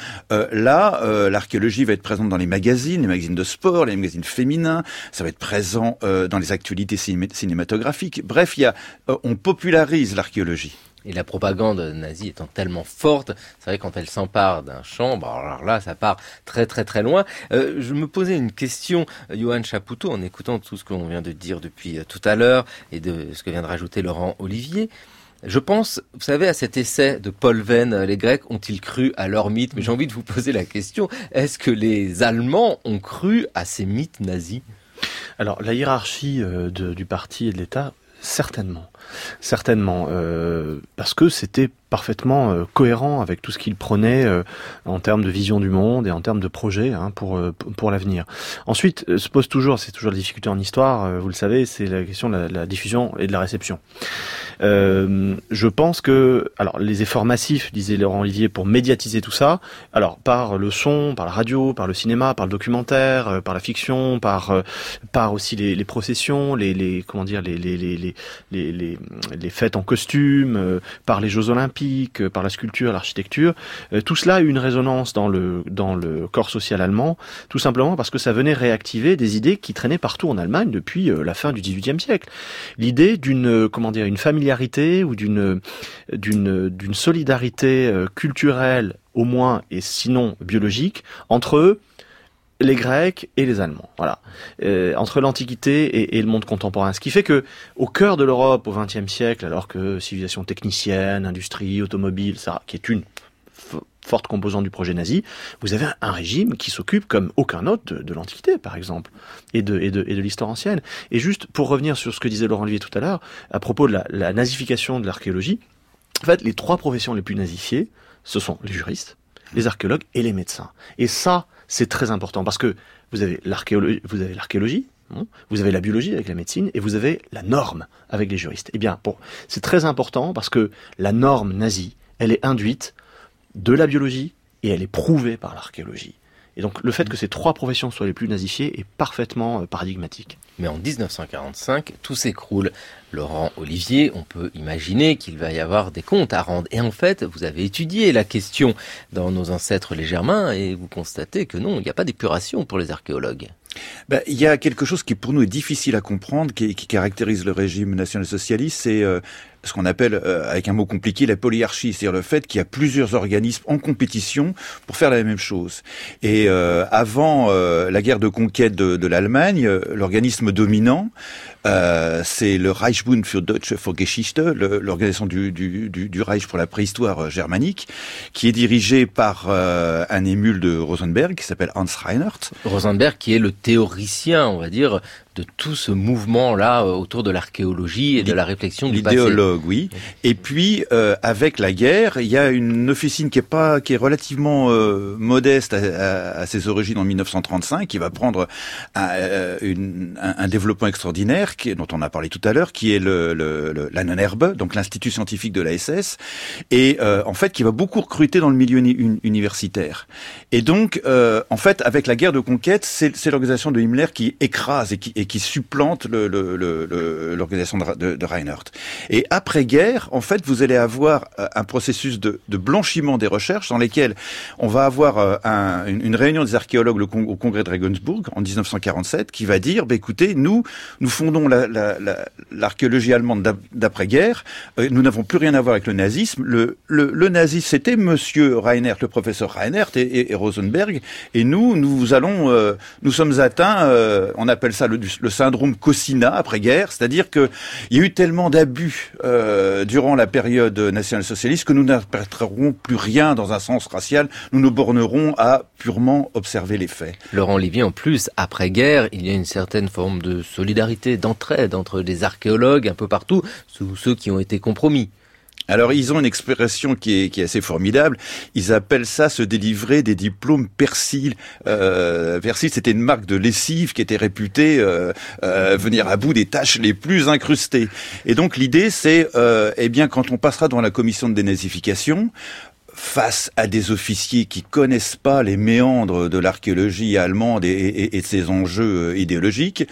L'archéologie va être présente dans les magazines de sport, les magazines féminins, ça va être présent dans les actualités cinématographiques. Bref, on popularise l'archéologie. Et la propagande nazie étant tellement forte, c'est vrai quand elle s'empare d'un champ, alors là ça part très très très loin. Je me posais une question, Johan Chapoutot, en écoutant tout ce qu'on vient de dire depuis tout à l'heure et de ce que vient de rajouter Laurent Olivier. Je pense, vous savez, à cet essai de Paul Venn, les Grecs ont-ils cru à leur mythe? Mais j'ai envie de vous poser la question, est-ce que les Allemands ont cru à ces mythes nazis? Alors la hiérarchie du parti et de l'État, certainement, parce que c'était parfaitement cohérent avec tout ce qu'il prenait en termes de vision du monde et en termes de projet pour l'avenir. Ensuite, se pose toujours, c'est toujours la difficulté en histoire, vous le savez, c'est la question de la diffusion et de la réception. Je pense que, alors les efforts massifs, disait Laurent Olivier, pour médiatiser tout ça, alors par le son, par la radio, par le cinéma, par le documentaire, par la fiction, par aussi les processions, les fêtes en costume, par les Jeux Olympiques, par la sculpture, l'architecture, tout cela a eu une résonance dans le corps social allemand, tout simplement parce que ça venait réactiver des idées qui traînaient partout en Allemagne depuis la fin du XVIIIe siècle. L'idée d'une familiarité ou d'une solidarité culturelle au moins et sinon biologique entre les Grecs et les Allemands, voilà, entre l'Antiquité et le monde contemporain. Ce qui fait que, au cœur de l'Europe au XXe siècle, alors que civilisation technicienne, industrie, automobile, ça, qui est une forte composante du projet nazi, vous avez un régime qui s'occupe comme aucun autre de l'Antiquité, par exemple, et de l'histoire ancienne. Et juste pour revenir sur ce que disait Laurent Olivier tout à l'heure, à propos de la nazification de l'archéologie, en fait, les trois professions les plus nazifiées, ce sont les juristes, les archéologues et les médecins. Et ça, c'est très important parce que vous avez l'archéologie, vous avez la biologie avec la médecine et vous avez la norme avec les juristes. Eh bien, c'est très important parce que la norme nazie, elle est induite de la biologie et elle est prouvée par l'archéologie. Et donc le fait que ces trois professions soient les plus nazifiées est parfaitement paradigmatique. Mais en 1945, tout s'écroule. Laurent Olivier, on peut imaginer qu'il va y avoir des comptes à rendre. Et en fait, vous avez étudié la question dans nos ancêtres les Germains et vous constatez que non, il n'y a pas d'épuration pour les archéologues. Il y a quelque chose qui pour nous est difficile à comprendre, qui caractérise le régime national-socialiste, c'est ce qu'on appelle, avec un mot compliqué, la polyarchie, c'est-à-dire le fait qu'il y a plusieurs organismes en compétition pour faire la même chose. Et avant la guerre de conquête de l'Allemagne, l'organisme dominant, c'est le Reichsbund für Deutsche Vorgeschichte, l'organisation du Reich pour la préhistoire germanique, qui est dirigée par un émule de Rosenberg, qui s'appelle Hans Reinhardt. Rosenberg, qui est le théoricien, on va dire, de tout ce mouvement-là autour de l'archéologie et de la réflexion du passé. L'idéologue, oui. Et puis, avec la guerre, il y a une officine qui est relativement modeste à ses origines en 1935, qui va prendre un développement extraordinaire, dont on a parlé tout à l'heure, qui est l'ANNERBE, donc l'Institut scientifique de la SS, et en fait, qui va beaucoup recruter dans le milieu universitaire. Et donc, en fait, avec la guerre de conquête, c'est l'organisation de Himmler qui écrase et qui supplante l'organisation de Reinhardt. Et après-guerre, en fait, vous allez avoir un processus de blanchiment des recherches dans lesquels on va avoir une réunion des archéologues au congrès de Regensburg en 1947 qui va dire, écoutez, nous fondons l'archéologie allemande d'après-guerre, nous n'avons plus rien à voir avec le nazisme. Le nazisme, c'était monsieur Reinhardt, le professeur Reinhardt et Rosenberg, et nous sommes atteints, on appelle ça le syndrome Cossina après-guerre, c'est-à-dire que il y a eu tellement d'abus durant la période nationale-socialiste que nous n'interpréterons plus rien dans un sens racial, nous nous bornerons à purement observer les faits. Laurent Olivier, en plus, après-guerre, il y a une certaine forme de solidarité, d'entraide entre les archéologues un peu partout, sous ceux qui ont été compromis. Alors, ils ont une expression qui est assez formidable. Ils appellent ça se délivrer des diplômes Persil. Persil, c'était une marque de lessive qui était réputée venir à bout des tâches les plus incrustées. Et donc, l'idée, c'est, quand on passera dans la commission de dénazification, face à des officiers qui connaissent pas les méandres de l'archéologie allemande et de ses enjeux idéologiques,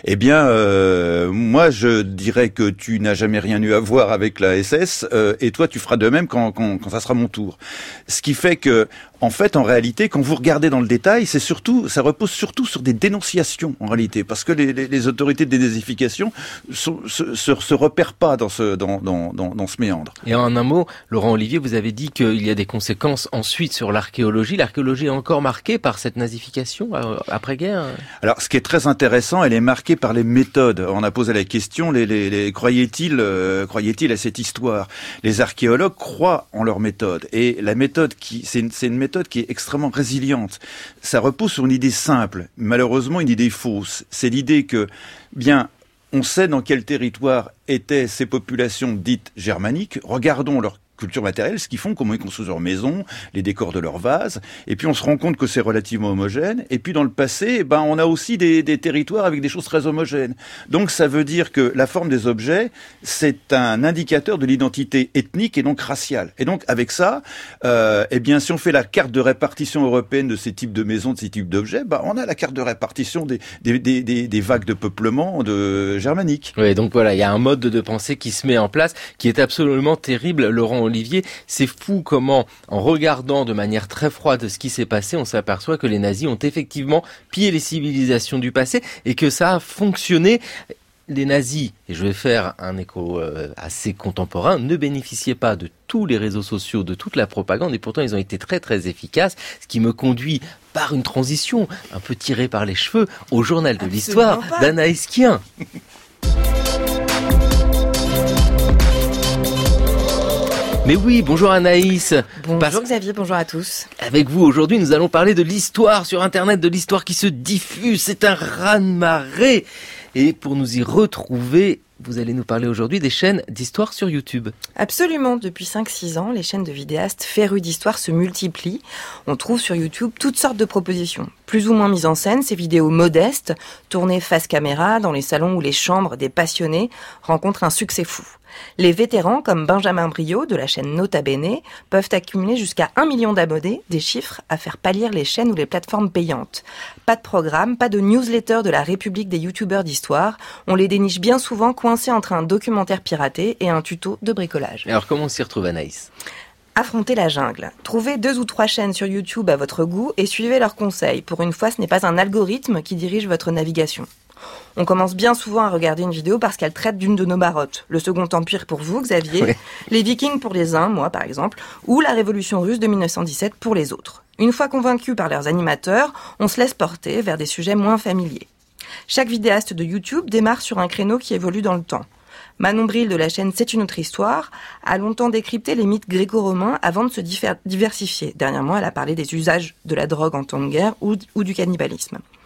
moi je dirais que tu n'as jamais rien eu à voir avec la SS et toi tu feras de même quand ça sera mon tour. Ce qui fait que en fait, en réalité, quand vous regardez dans le détail, ça repose surtout sur des dénonciations, en réalité, parce que les autorités de dénazification se repèrent pas dans ce méandre. Et en un mot, Laurent Olivier, vous avez dit qu'il y a des conséquences ensuite sur l'archéologie. L'archéologie est encore marquée par cette nazification après-guerre. Alors, ce qui est très intéressant, elle est marquée par les méthodes. On a posé la question, croyaient-ils à cette histoire? Les archéologues croient en leur méthode, et la méthode c'est une méthode qui est extrêmement résiliente. Ça repose sur une idée simple, malheureusement une idée fausse. C'est l'idée que, on sait dans quel territoire étaient ces populations dites germaniques, regardons leur culture matérielle, ce qu'ils font, comment ils construisent leurs maisons, les décors de leurs vases, et puis on se rend compte que c'est relativement homogène, et puis dans le passé, on a aussi des territoires avec des choses très homogènes. Donc ça veut dire que la forme des objets, c'est un indicateur de l'identité ethnique et donc raciale. Et donc avec ça, si on fait la carte de répartition européenne de ces types de maisons, de ces types d'objets, on a la carte de répartition des vagues de peuplement germaniques. Oui, donc voilà, il y a un mode de pensée qui se met en place, qui est absolument terrible, Laurent Olivier. C'est fou comment, en regardant de manière très froide ce qui s'est passé, on s'aperçoit que les nazis ont effectivement pillé les civilisations du passé et que ça a fonctionné. Les nazis, et je vais faire un écho assez contemporain, ne bénéficiaient pas de tous les réseaux sociaux, de toute la propagande, et pourtant ils ont été très très efficaces, ce qui me conduit par une transition un peu tirée par les cheveux au journal de l'histoire d'Anaïs Kien. Mais oui, bonjour Anaïs. Bonjour Xavier, bonjour à tous. Avec vous aujourd'hui, nous allons parler de l'histoire sur Internet, de l'histoire qui se diffuse. C'est un raz-de-marée. Et pour nous y retrouver, vous allez nous parler aujourd'hui des chaînes d'histoire sur YouTube. Absolument. Depuis 5-6 ans, les chaînes de vidéastes férus d'histoire se multiplient. On trouve sur YouTube toutes sortes de propositions. Plus ou moins mises en scène, ces vidéos modestes, tournées face caméra, dans les salons ou les chambres des passionnés, rencontrent un succès fou. Les vétérans, comme Benjamin Briot de la chaîne Nota Bene, peuvent accumuler jusqu'à 1 million d'abonnés, des chiffres à faire pâlir les chaînes ou les plateformes payantes. Pas de programme, pas de newsletter de la République des youtubeurs d'histoire. On les déniche bien souvent coincés entre un documentaire piraté et un tuto de bricolage. Alors comment on s'y retrouve, Anaïs ? Affrontez la jungle. Trouvez 2 ou 3 chaînes sur YouTube à votre goût et suivez leurs conseils. Pour une fois, ce n'est pas un algorithme qui dirige votre navigation. On commence bien souvent à regarder une vidéo parce qu'elle traite d'une de nos marottes. Le Second Empire pour vous, Xavier, oui. Les Vikings pour les uns, moi par exemple, ou la Révolution russe de 1917 pour les autres. Une fois convaincus par leurs animateurs, on se laisse porter vers des sujets moins familiers. Chaque vidéaste de YouTube démarre sur un créneau qui évolue dans le temps. Manon Bril de la chaîne C'est une autre histoire a longtemps décrypté les mythes gréco-romains avant de se diversifier. Dernièrement, elle a parlé des usages de la drogue en temps de guerre ou du cannibalisme.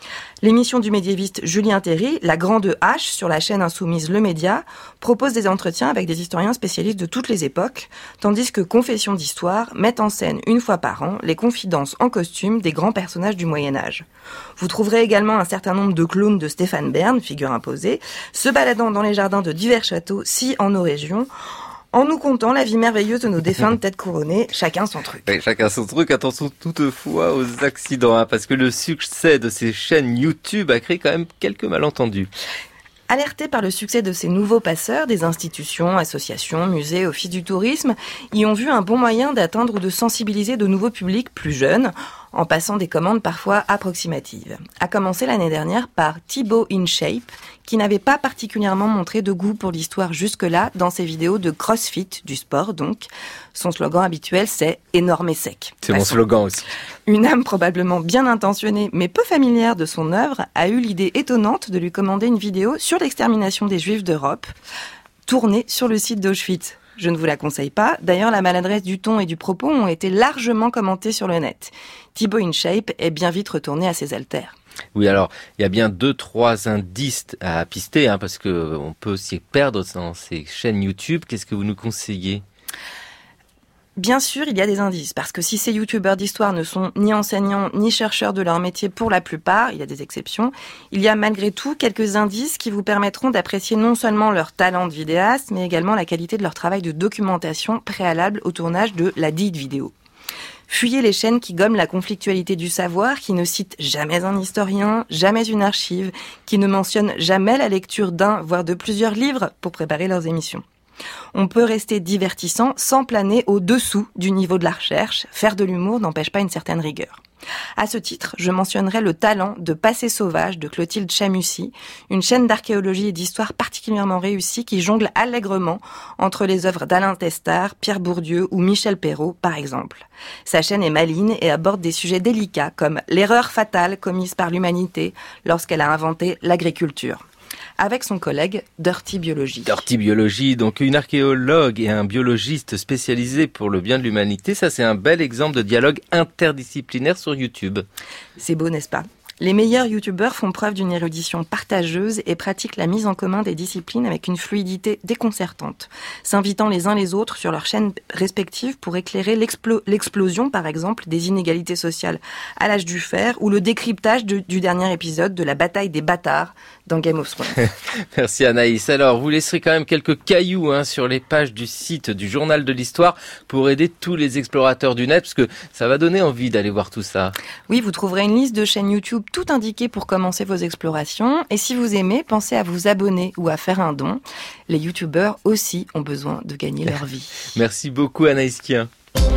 L'émission du médiéviste Julien Théry, La Grande Hache, sur la chaîne insoumise Le Média, propose des entretiens avec des historiens spécialistes de toutes les époques, tandis que Confessions d'Histoire met en scène une fois par an les confidences en costume des grands personnages du Moyen-Âge. Vous trouverez également un certain nombre de clowns de Stéphane Bern, figure imposée, se baladant dans les jardins de divers châteaux, si en nos régions, en nous contant la vie merveilleuse de nos défuntes têtes couronnées, chacun son truc. Oui, chacun son truc. Attention toutefois aux accidents, parce que le succès de ces chaînes YouTube a créé quand même quelques malentendus. Alertés par le succès de ces nouveaux passeurs, des institutions, associations, musées, offices du tourisme y ont vu un bon moyen d'atteindre ou de sensibiliser de nouveaux publics plus jeunes, en passant des commandes parfois approximatives. A commencer l'année dernière par Thibaut InShape, qui n'avait pas particulièrement montré de goût pour l'histoire jusque-là dans ses vidéos de CrossFit, du sport donc. Son slogan habituel, c'est « énorme et sec ». C'est mon slogan aussi. Une âme probablement bien intentionnée, mais peu familière de son œuvre, a eu l'idée étonnante de lui commander une vidéo sur l'extermination des Juifs d'Europe, tournée sur le site d'Auschwitz. Je ne vous la conseille pas. D'ailleurs, la maladresse du ton et du propos ont été largement commentées sur le net. Thibaut InShape est bien vite retourné à ses haltères. Oui, alors, il y a bien 2-3 indices à pister, parce que on peut s'y perdre dans ces chaînes YouTube. Qu'est-ce que vous nous conseillez ? Bien sûr, il y a des indices, parce que si ces youtubeurs d'histoire ne sont ni enseignants ni chercheurs de leur métier pour la plupart, il y a des exceptions, il y a malgré tout quelques indices qui vous permettront d'apprécier non seulement leur talent de vidéaste, mais également la qualité de leur travail de documentation préalable au tournage de la dite vidéo. Fuyez les chaînes qui gomment la conflictualité du savoir, qui ne citent jamais un historien, jamais une archive, qui ne mentionnent jamais la lecture d'un, voire de plusieurs livres pour préparer leurs émissions. On peut rester divertissant sans planer au-dessous du niveau de la recherche. Faire de l'humour n'empêche pas une certaine rigueur. À ce titre, je mentionnerai le talent de Passé sauvage de Clotilde Chamussy, une chaîne d'archéologie et d'histoire particulièrement réussie qui jongle allègrement entre les œuvres d'Alain Testard, Pierre Bourdieu ou Michel Perrault, par exemple. Sa chaîne est maligne et aborde des sujets délicats comme l'erreur fatale commise par l'humanité lorsqu'elle a inventé l'agriculture. Avec son collègue Dirty Biology. Dirty Biology, donc une archéologue et un biologiste spécialisés pour le bien de l'humanité. Ça, c'est un bel exemple de dialogue interdisciplinaire sur YouTube. C'est beau, n'est-ce pas ? Les meilleurs youtubeurs font preuve d'une érudition partageuse et pratiquent la mise en commun des disciplines avec une fluidité déconcertante, s'invitant les uns les autres sur leurs chaînes respectives pour éclairer l'explosion, par exemple, des inégalités sociales à l'âge du fer ou le décryptage du dernier épisode de la bataille des bâtards dans Game of Thrones. Merci Anaïs. Alors, vous laisserez quand même quelques cailloux sur les pages du site du Journal de l'Histoire pour aider tous les explorateurs du net, parce que ça va donner envie d'aller voir tout ça. Oui, vous trouverez une liste de chaînes YouTube tout indiquées pour commencer vos explorations. Et si vous aimez, pensez à vous abonner ou à faire un don. Les youtubeurs aussi ont besoin de gagner leur vie. Merci beaucoup Anaïs Kien.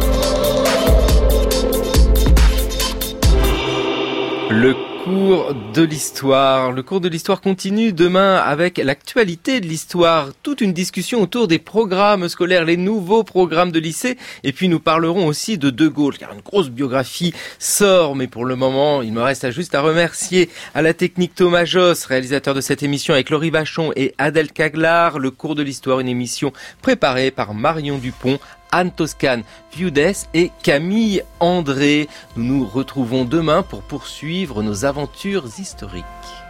Le cours de l'histoire. Le cours de l'histoire continue demain avec l'actualité de l'histoire. Toute une discussion autour des programmes scolaires, les nouveaux programmes de lycée. Et puis nous parlerons aussi de De Gaulle, car une grosse biographie sort. Mais pour le moment, il me reste juste à remercier à la technique Thomas Joss, réalisateur de cette émission avec Laurie Vachon et Adèle Caglar. Le cours de l'histoire, une émission préparée par Marion Dupont, Anne Toscane, Viudès et Camille André. Nous nous retrouvons demain pour poursuivre nos aventures historiques.